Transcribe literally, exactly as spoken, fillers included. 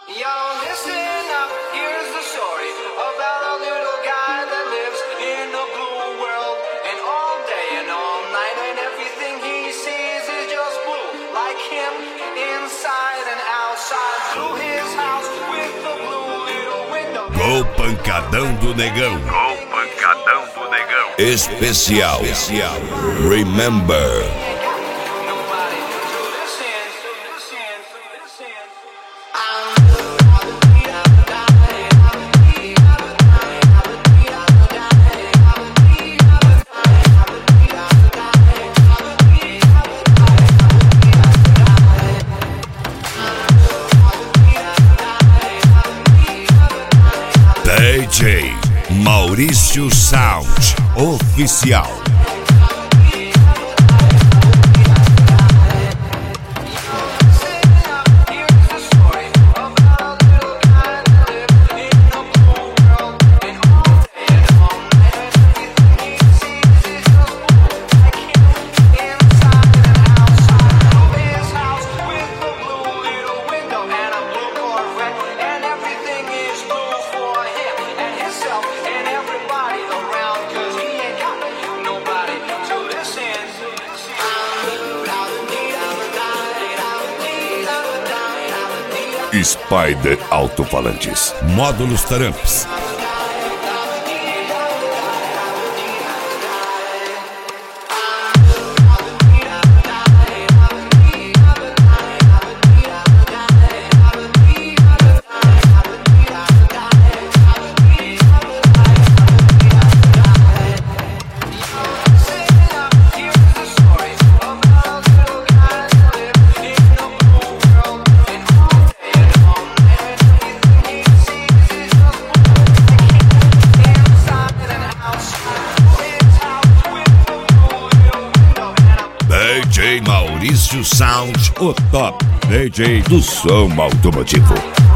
Yo, listen up, here's the story about a little guy that lives in a blue world. And all day and all night and everything he sees is just blue. Like him, inside and outside. Blew his house with the blue little window. Gol Pancadão do Negão. Gol Pancadão do Negão. Especial. Especial. Remember. D J Maurício Sound Oficial. Spider Alto-Falantes. Módulos Tramps. D J Maurício Sound, o top D J do som automotivo.